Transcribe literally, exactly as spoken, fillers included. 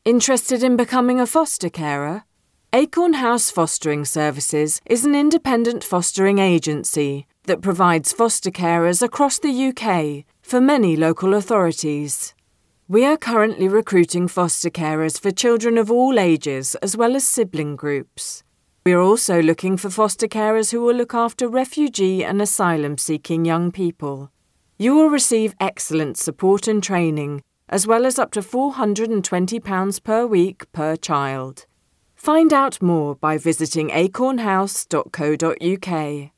Interested in becoming a foster carer? Acorn House Fostering Services is an independent fostering agency that provides foster carers across the U K for many local authorities. We are currently recruiting foster carers for children of all ages as well as sibling groups. We are also looking for foster carers who will look after refugee and asylum-seeking young people. You will receive excellent support and training, as well as up to four hundred and twenty pounds per week per child. Find out more by visiting acorn house dot co dot uk.